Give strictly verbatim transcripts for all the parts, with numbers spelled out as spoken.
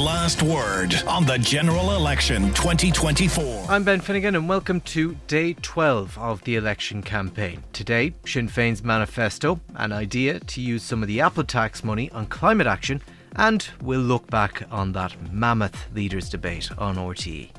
last word on the general election twenty twenty-four. I'm Ben Finnegan and welcome to day twelve of the election campaign. Today, Sinn Féin's manifesto, an idea to use some of the Apple tax money on climate action, and we'll look back on that mammoth leaders debate on R T E.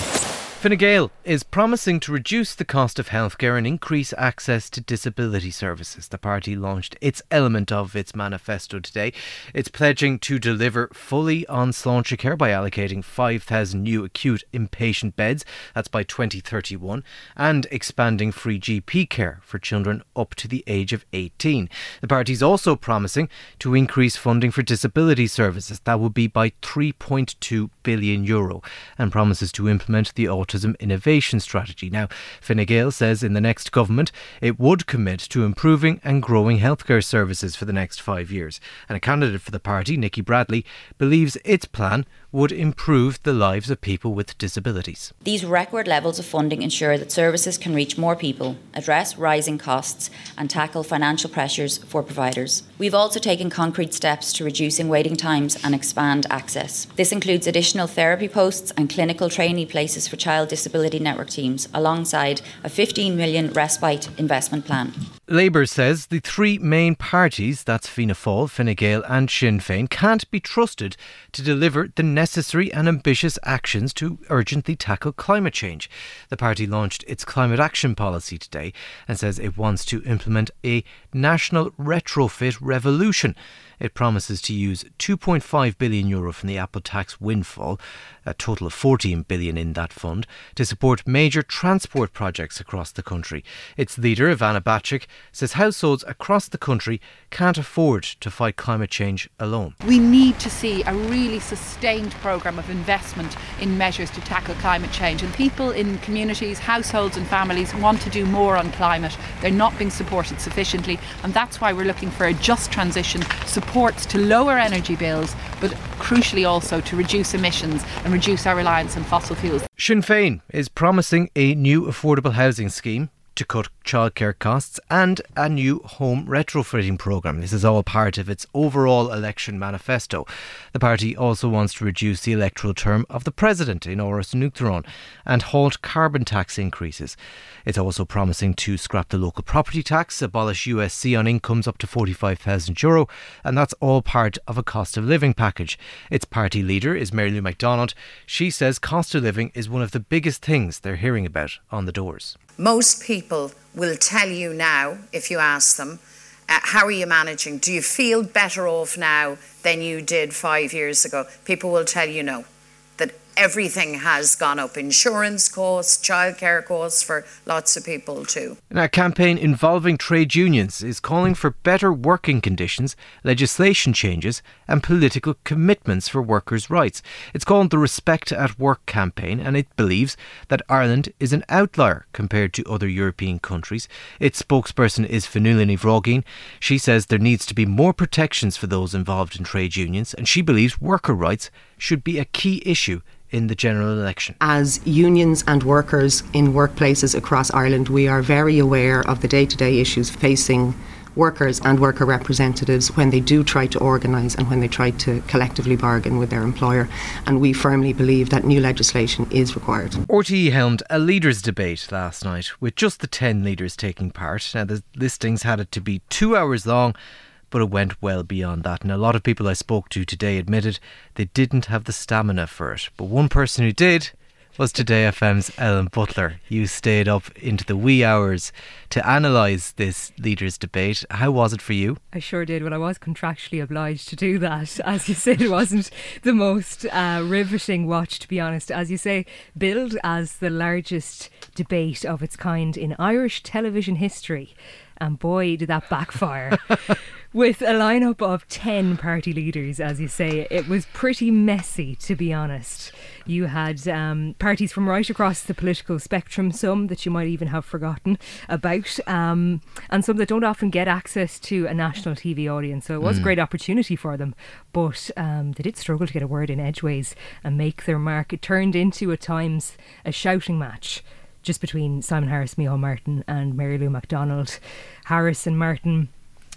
Fine Gael is promising to reduce the cost of healthcare and increase access to disability services. The party launched its element of its manifesto today. It's pledging to deliver fully on Sláinte care by allocating five thousand new acute inpatient beds, that's by twenty thirty-one, and expanding free G P care for children up to the age of eighteen. The party is also promising to increase funding for disability services. That would be by three point two billion euro, and promises to implement the Autism Innovation Strategy. Now, Fine Gael says in the next government it would commit to improving and growing healthcare services for the next five years. And a candidate for the party, Nicky Bradley, believes its plan would improve the lives of people with disabilities. These record levels of funding ensure that services can reach more people, address rising costs and tackle financial pressures for providers. We've also taken concrete steps to reducing waiting times and expand access. This includes additional therapy posts and clinical trainee places for child disability network teams, alongside a fifteen million respite investment plan. Labour says the three main parties, that's Fianna Fáil, Fine Gael and Sinn Féin, can't be trusted to deliver the necessary and ambitious actions to urgently tackle climate change. The party launched its climate action policy today and says it wants to implement a national retrofit revolution. It promises to use two point five billion euro from the Apple tax windfall, a total of fourteen billion in that fund, to support major transport projects across the country. Its leader, Ivana Bacik, says households across the country can't afford to fight climate change alone. We need to see a really sustained programme of investment in measures to tackle climate change, and people in communities, households and families want to do more on climate. They're not being supported sufficiently, and that's why we're looking for a just transition, supports to lower energy bills, but crucially also to reduce emissions and reduce our reliance on fossil fuels. Sinn Féin is promising a new affordable housing scheme to cut childcare costs and a new home retrofitting programme. This is all part of its overall election manifesto. The party also wants to reduce the electoral term of the president in Áras an Uachtaráin and halt carbon tax increases. It's also promising to scrap the local property tax, abolish U S C on incomes up to forty-five thousand euro, and that's all part of a cost of living package. Its party leader is Mary Lou McDonald. She says cost of living is one of the biggest things they're hearing about on the doors. Most people will tell you now, if you ask them, uh, how are you managing? Do you feel better off now than you did five years ago? People will tell you no, that everything has gone up. Insurance costs, childcare costs for lots of people too. And a campaign involving trade unions is calling for better working conditions, legislation changes and political commitments for workers' rights. It's called the Respect at Work campaign, and it believes that Ireland is an outlier compared to other European countries. Its spokesperson is Fionnuala Ní Bhrógin. She says there needs to be more protections for those involved in trade unions, and she believes worker rights should be a key issue in the general election. As unions and workers in workplaces across Ireland, we are very aware of the day-to-day issues facing workers and worker representatives when they do try to organise and when they try to collectively bargain with their employer, and we firmly believe that new legislation is required. R T E helmed a leaders debate last night with just the ten leaders taking part. Now the listings had it to be two hours long, but it went well beyond that, and a lot of people I spoke to today admitted they didn't have the stamina for it. But one person who did was Today F M's Ellen Butler. You stayed up into the wee hours to analyse this leaders debate. How was it for you? I sure did. Well, I was contractually obliged to do that. As you said, it wasn't the most uh, riveting watch, to be honest. As you say, billed as the largest debate of its kind in Irish television history. And boy, did that backfire. With a lineup of ten party leaders, as you say, it was pretty messy, to be honest. You had um, parties from right across the political spectrum, some that you might even have forgotten about, um, and some that don't often get access to a national T V audience. So it was mm. a great opportunity for them, but um, they did struggle to get a word in edgeways and make their mark. It turned into, at times, a shouting match just between Simon Harris, Micheál Martin and Mary Lou McDonald. Harris and Martin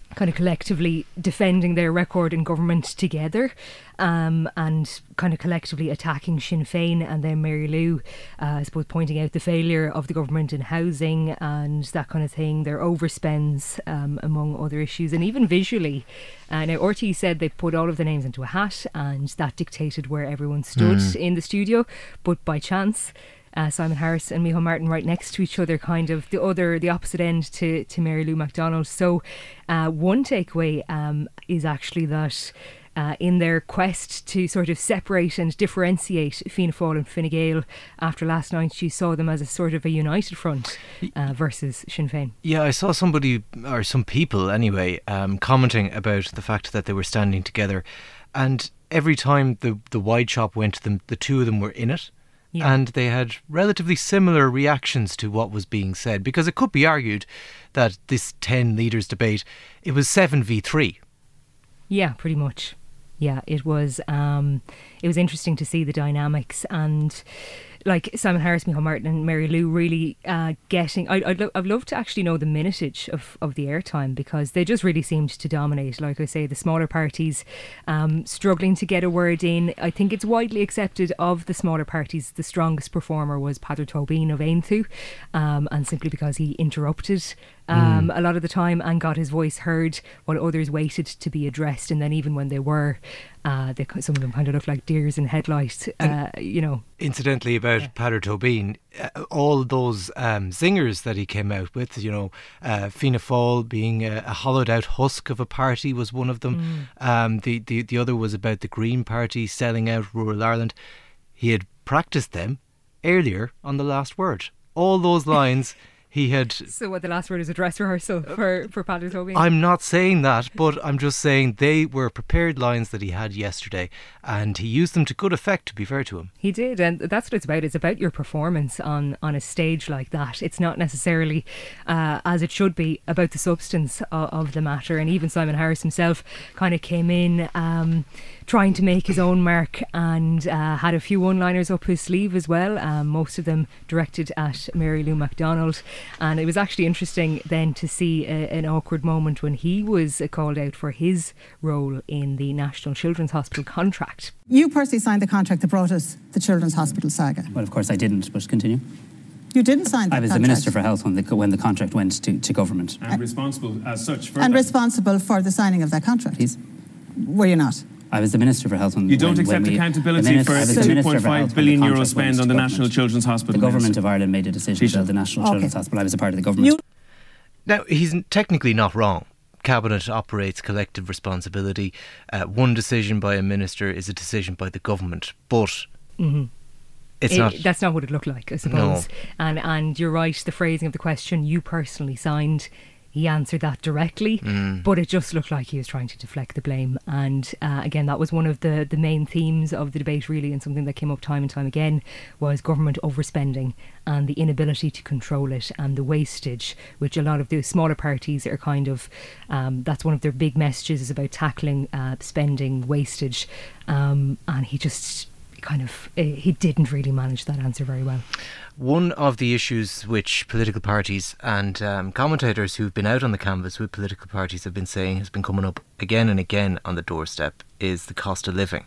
kind of collectively defending their record in government together, um, and kind of collectively attacking Sinn Féin, and then Mary Lou, uh, I suppose, pointing out the failure of the government in housing and that kind of thing, their overspends, um, among other issues, and even visually. Uh, now, R T E said they put all of the names into a hat and that dictated where everyone stood mm. in the studio, but by chance, Uh, Simon Harris and Micheál Martin right next to each other, kind of the other, the opposite end to, to Mary Lou McDonald. So uh, one takeaway um, is actually that uh, in their quest to sort of separate and differentiate Fianna Fáil and Fine Gael after last night, she saw them as a sort of a united front uh, versus Sinn Féin. Yeah, I saw somebody, or some people anyway, um, commenting about the fact that they were standing together, and every time the, the wide shop went to them, the two of them were in it. Yeah. And they had relatively similar reactions to what was being said, because it could be argued that this ten leaders debate, it was seven v three. Yeah, pretty much. Yeah, it was. Um, it was interesting to see the dynamics, and like Simon Harris, Micheál Martin and Mary Lou really uh, getting... I, I'd, lo- I'd love to actually know the minutage of, of the airtime, because they just really seemed to dominate. Like I say, the smaller parties um, struggling to get a word in. I think it's widely accepted of the smaller parties, the strongest performer was Peadar Tóibín of Aontú, um, and simply because he interrupted Um, mm. a lot of the time and got his voice heard while others waited to be addressed, and then even when they were, uh, they, some of them kind of looked like deers in headlights, uh, you know. Incidentally, about yeah. Peadar Tóibín, uh, all those um, zingers that he came out with, you know, uh, Fianna Fáil being a, a hollowed out husk of a party was one of them. Mm. Um, the, the, the other was about the Green Party selling out rural Ireland. He had practiced them earlier on the last word. All those lines... He had. So what, the last word is a dress rehearsal for, for Peadar Tóibín? I'm not saying that, but I'm just saying they were prepared lines that he had yesterday, and he used them to good effect, to be fair to him. He did, and that's what it's about. It's about your performance on, on a stage like that. It's not necessarily, uh, as it should be, about the substance of, of the matter. And even Simon Harris himself kind of came in um, trying to make his own mark, and uh, had a few one-liners up his sleeve as well, um, most of them directed at Mary Lou McDonald. And it was actually interesting then to see a, an awkward moment when he was uh, called out for his role in the National Children's Hospital contract. You personally signed the contract that brought us the Children's Hospital saga. Well, of course I didn't, but continue. You didn't sign that I was contract. the Minister for Health when the, when the contract went to, to government. And responsible as such for And that. responsible for the signing of that contract. Please? Were you not? I was the Minister for Health when... You don't when, accept when we, accountability minute, for a two point five billion euro spend on the National Children's Hospital. The government of Ireland made a decision to build the National okay. Children's Hospital. I was a part of the government. You now, he's technically not wrong. Cabinet operates collective responsibility. Uh, one decision by a minister is a decision by the government, but... Mm-hmm. It's it, not. That's not what it looked like, I suppose. No. And and you're right, the phrasing of the question, you personally signed, he answered that directly, mm. but it just looked like he was trying to deflect the blame. And uh, again, that was one of the, the main themes of the debate, really, and something that came up time and time again, was government overspending and the inability to control it, and the wastage, which a lot of the smaller parties are kind of, um, that's one of their big messages, is about tackling uh, spending, wastage. Um, and he just... kind of, uh, he didn't really manage that answer very well. One of the issues which political parties and um, commentators who've been out on the canvas with political parties have been saying has been coming up again and again on the doorstep is the cost of living.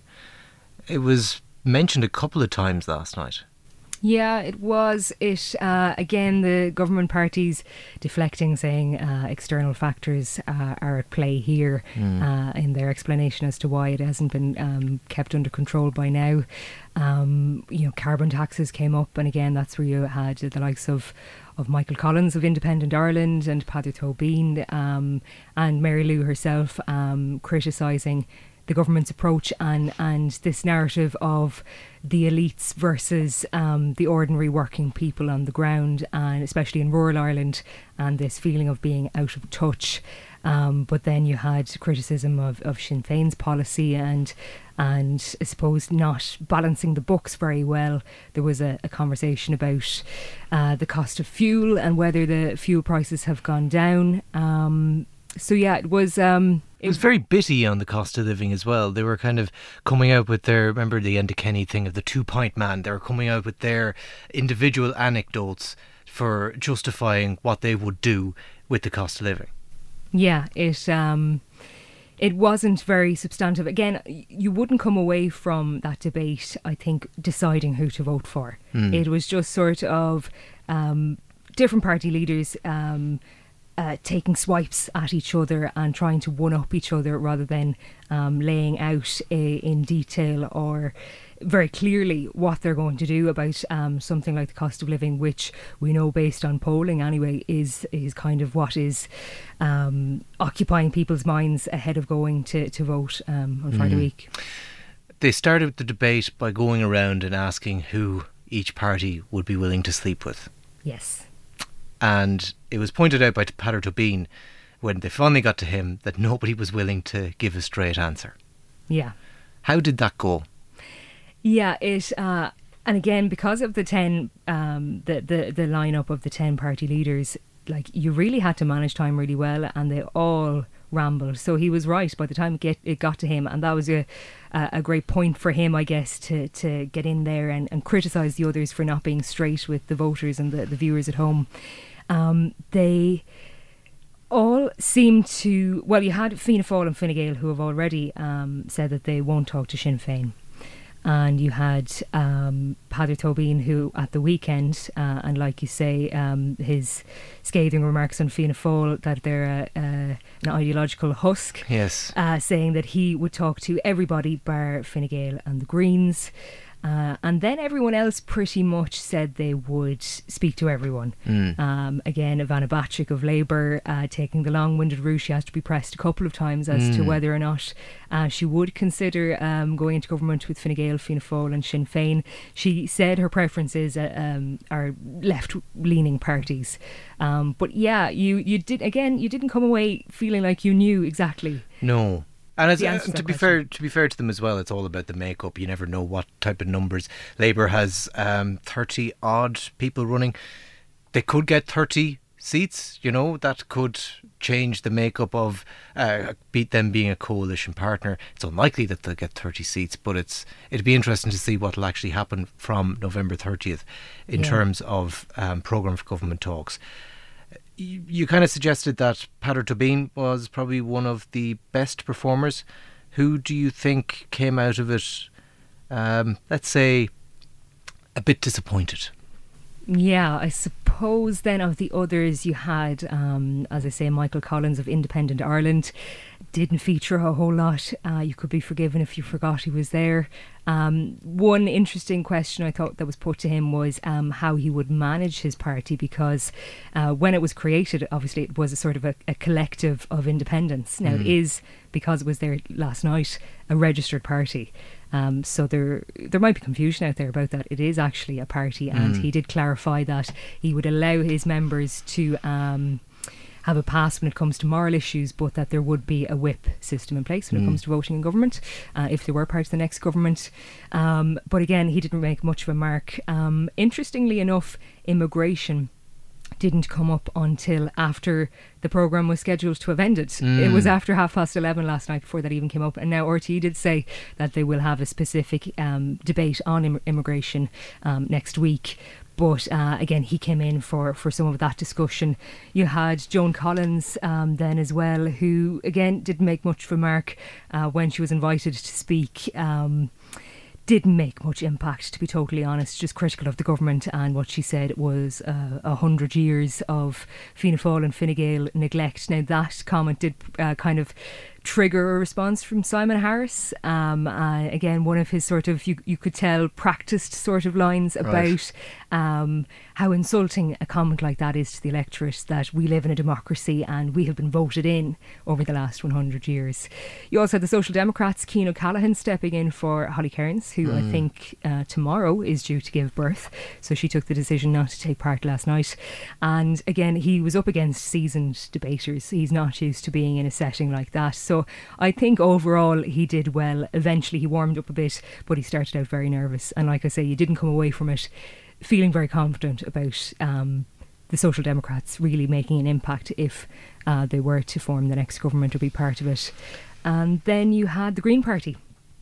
It was mentioned a couple of times last night. Yeah, it was. It uh, again, the government parties deflecting, saying uh, external factors uh, are at play here mm. uh, in their explanation as to why it hasn't been um, kept under control by now. Um, you know, carbon taxes came up, and again, that's where you had the likes of of Michael Collins of Independent Ireland and Peadar Tóibín um, and Mary Lou herself um, criticising the government's approach and, and this narrative of the elites versus um, the ordinary working people on the ground, and especially in rural Ireland, and this feeling of being out of touch. Um, but then you had criticism of, of Sinn Féin's policy and and I suppose not balancing the books very well. There was a, a conversation about uh, the cost of fuel and whether the fuel prices have gone down. Um, so yeah, it was... Um, It was very bitty on the cost of living as well. They were kind of coming out with their, remember the Enda Kenny thing of the two-pint man? They were coming out with their individual anecdotes for justifying what they would do with the cost of living. Yeah, it um, it wasn't very substantive. Again, you wouldn't come away from that debate, I think, deciding who to vote for. Mm. It was just sort of um, different party leaders um, uh, taking swipes at each other and trying to one-up each other rather than um, laying out a, in detail or very clearly what they're going to do about um, something like the cost of living, which we know based on polling anyway is is kind of what is um, occupying people's minds ahead of going to, to vote um, on Friday mm. week. They started the debate by going around and asking who each party would be willing to sleep with. Yes. And it was pointed out by Peadar Tóibín when they finally got to him that nobody was willing to give a straight answer. Yeah. How did that go? Yeah, it uh, and again because of the ten, um, the the the lineup of the ten party leaders, like you really had to manage time really well, and they all rambled. So he was right by the time it, get, it got to him, and that was a a great point for him, I guess, to to get in there and, and criticise the others for not being straight with the voters and the, the viewers at home. Um, they all seemed to well, you had Fianna Fáil and Fine Gael who have already um, said that they won't talk to Sinn Féin. And you had um, Peadar Tóibín, who at the weekend, uh, and like you say, um, his scathing remarks on Fianna Fáil that they're uh, uh, an ideological husk, yes, uh, saying that he would talk to everybody bar Fine Gael and the Greens. Uh, and then everyone else pretty much said they would speak to everyone. Mm. Um, again, Ivana Bacik of Labour uh, taking the long-winded route. She has to be pressed a couple of times as mm. to whether or not uh, she would consider um, going into government with Fine Gael, Fianna Fáil and Sinn Féin. She said her preferences uh, um, are left-leaning parties. Um, but yeah, you, you did again. You didn't come away feeling like you knew exactly. No. And as, uh, to, to be question. fair, to be fair to them as well, it's all about the makeup. You never know what type of numbers. Labour has um, thirty odd people running. They could get thirty seats. You know, that could change the makeup of uh, beat them being a coalition partner. It's unlikely that they'll get thirty seats, but it's it'd be interesting to see what will actually happen from November thirtieth in yeah. terms of um, programme for government talks. You, you kind of suggested that Peadar Tóibín was probably one of the best performers. Who do you think came out of it, um, let's say, a bit disappointed? Yeah, I suppose then of the others you had, um, as I say, Michael Collins of Independent Ireland. Didn't feature a whole lot. Uh, you could be forgiven if you forgot he was there. Um, one interesting question I thought that was put to him was um, how he would manage his party, because uh, when it was created, obviously it was a sort of a, a collective of independents. Now mm. it is, because it was there last night, a registered party. Um, so there there might be confusion out there about that. It is actually a party, and mm. he did clarify that he would allow his members to um, have a pass when it comes to moral issues, but that there would be a whip system in place when mm. it comes to voting in government, uh, if they were part of the next government. Um, but again, he didn't make much of a mark. Um, interestingly enough, immigration didn't come up until after the programme was scheduled to have ended. Mm. It was after half past eleven last night before that even came up. And now R T E did say that they will have a specific um, debate on im- immigration um, next week. But uh, again, he came in for, for some of that discussion. You had Joan Collins um, then as well, who again didn't make much of a mark uh, when she was invited to speak. Um, didn't make much impact, to be totally honest, just critical of the government, and what she said was uh, a hundred years of Fianna Fáil and Fine Gael neglect. Now that comment did uh, kind of trigger a response from Simon Harris. Um, uh, again, one of his sort of, you, you could tell, practiced sort of lines about right. um, how insulting a comment like that is to the electorate, that we live in a democracy and we have been voted in over the last one hundred years. You also had the Social Democrats, Cian O'Callaghan, stepping in for Holly Cairns, who mm. I think uh, tomorrow is due to give birth. So she took the decision not to take part last night. And again, he was up against seasoned debaters. He's not used to being in a setting like that. So I think overall he did well. Eventually he warmed up a bit, but he started out very nervous. And like I say, you didn't come away from it feeling very confident about um, the Social Democrats really making an impact if uh, they were to form the next government or be part of it. And then you had the Green Party,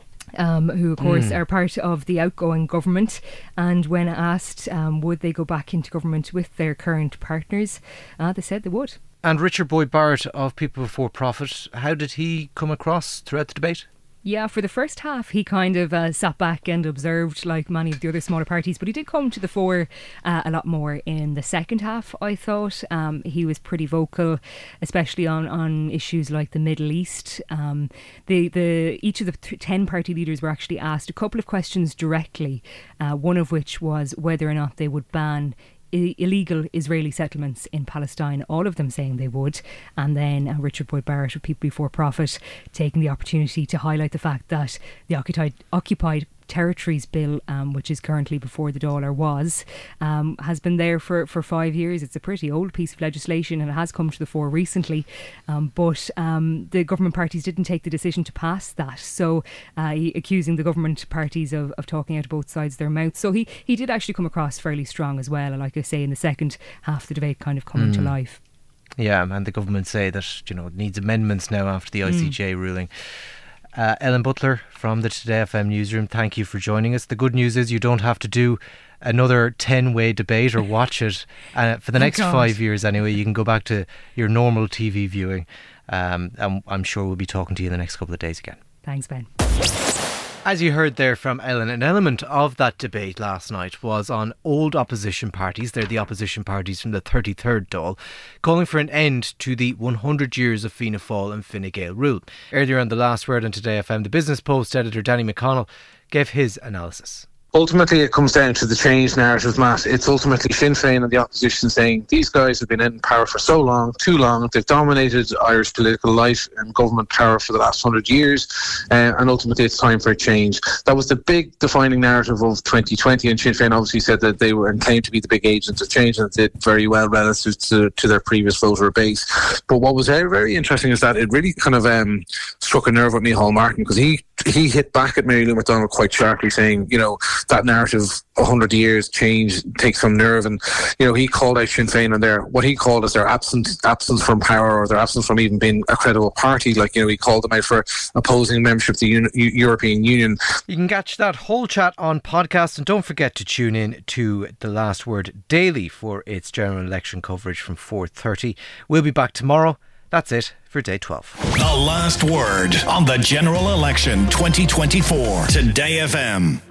Um, who of course mm. are part of the outgoing government, and when asked um, would they go back into government with their current partners, uh, they said they would. And Richard Boyd Barrett of People Before Profit, how did he come across throughout the debate? Yeah, for the first half, he kind of uh, sat back and observed like many of the other smaller parties, but he did come to the fore uh, a lot more in the second half, I thought. Um, he was pretty vocal, especially on, on issues like the Middle East. Um, the, the each of the th- ten party leaders were actually asked a couple of questions directly, uh, one of which was whether or not they would ban illegal Israeli settlements in Palestine, all of them saying they would. And then uh, Richard Boyd Barrett of People Before Profit taking the opportunity to highlight the fact that the occupied, occupied Territories Bill, um, which is currently before the Dáil, was, um, has been there for, for five years. It's a pretty old piece of legislation and it has come to the fore recently. Um, but um, the government parties didn't take the decision to pass that. So uh, he, accusing the government parties of, of talking out of both sides of their mouths. So he, he did actually come across fairly strong as well. And like I say, in the second half of the debate kind of coming mm. to life. Yeah, and the government say that, you know, it needs amendments now after the I C J mm. ruling. Uh, Ellen Butler from the Today F M newsroom, thank you for joining us. The good news is you don't have to do another ten-way debate or watch it uh, for the next oh five years anyway. You can go back to your normal T V viewing, um, and I'm sure we'll be talking to you in the next couple of days again. Thanks, Ben. As you heard there from Ellen, an element of that debate last night was on old opposition parties. They're the opposition parties from the thirty-third Dáil, calling for an end to the one hundred years of Fianna Fáil and Fine Gael rule. Earlier on The Last Word on Today F M, the Business Post editor Danny McConnell gave his analysis. Ultimately, it comes down to the change narrative, Matt. It's ultimately Sinn Féin and the opposition saying these guys have been in power for so long, too long. They've dominated Irish political life and government power for the last hundred years, uh, and ultimately it's time for a change. That was the big defining narrative of twenty twenty, and Sinn Féin obviously said that they were and claimed to be the big agents of change, and did very well relative to, to their previous voter base. But what was very, very interesting is that it really kind of um, struck a nerve with Micheál Martin, because he he hit back at Mary Lou McDonald quite sharply, saying, you know, that narrative, one hundred years change, takes some nerve. And, you know, he called out Sinn Féin and their, what he called as their absence, absence from power, or their absence from even being a credible party. Like, you know, he called them out for opposing membership of the Uni- European Union. You can catch that whole chat on podcast, and don't forget to tune in to The Last Word daily for its general election coverage from four thirty. We'll be back tomorrow. That's it for day twelve. The Last Word on the general election twenty twenty-four. Today F M.